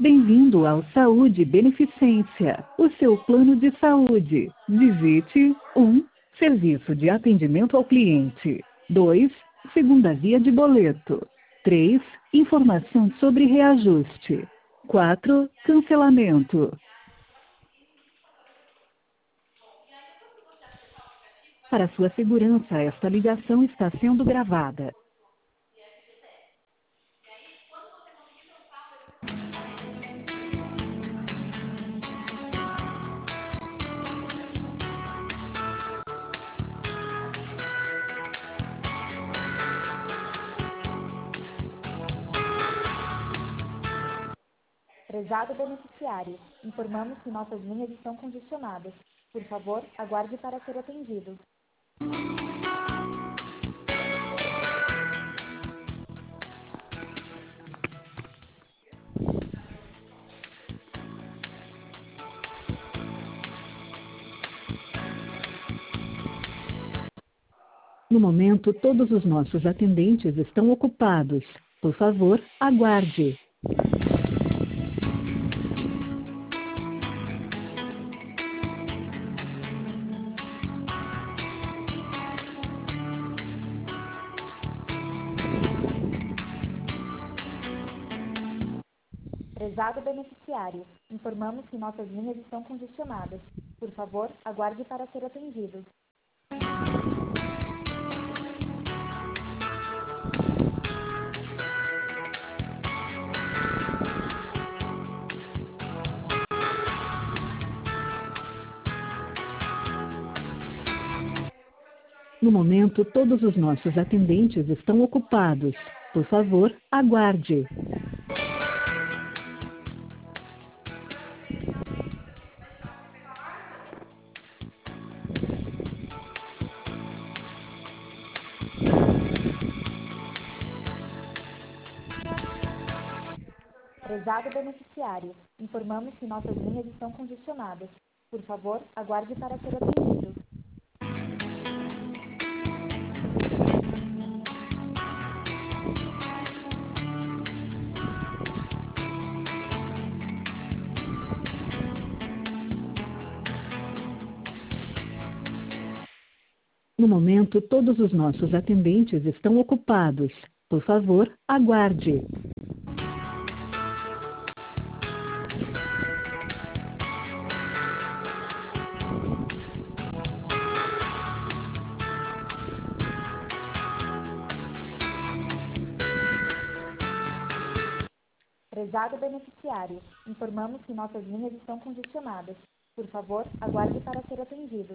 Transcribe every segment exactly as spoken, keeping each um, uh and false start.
Bem-vindo ao Saúde Beneficência, o seu plano de saúde. Digite um. Serviço de atendimento ao cliente. dois. Segunda via de boleto. três. Informação sobre reajuste. quatro. Cancelamento. Para sua segurança, esta ligação está sendo gravada. Prezado beneficiário, informamos que nossas linhas estão congestionadas. Por favor, aguarde para ser atendido. No momento, todos os nossos atendentes estão ocupados. Por favor, aguarde. Prezado beneficiário, informamos que nossas linhas estão congestionadas. Por favor, aguarde para ser atendido. No momento, todos os nossos atendentes estão ocupados. Por favor, aguarde. Prezado beneficiário, informamos que nossas linhas estão congestionadas. Por favor, aguarde para ser atendido. No momento, todos os nossos atendentes estão ocupados. Por favor, aguarde. Prezado beneficiário, informamos que nossas linhas estão congestionadas. Por favor, aguarde para ser atendido.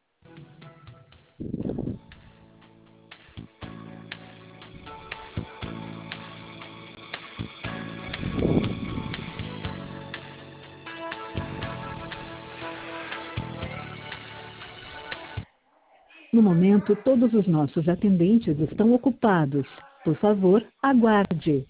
No momento, todos os nossos atendentes estão ocupados. Por favor, aguarde.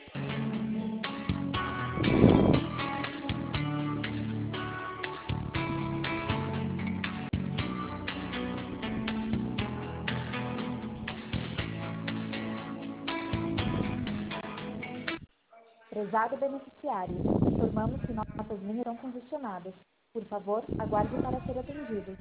Prezado beneficiário, informamos que nossas linhas estão congestionadas. Por favor, aguarde para ser atendido.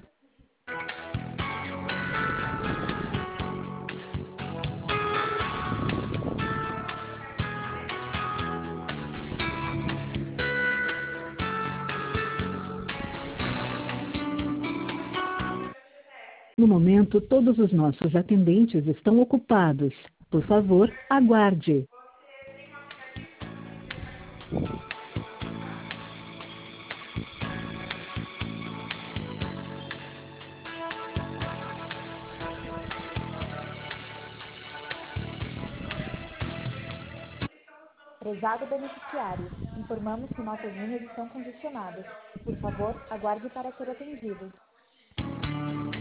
No momento, todos os nossos atendentes estão ocupados. Por favor, aguarde. Prezado beneficiário, informamos que nossas linhas estão congestionadas. Por favor, aguarde para ser atendido.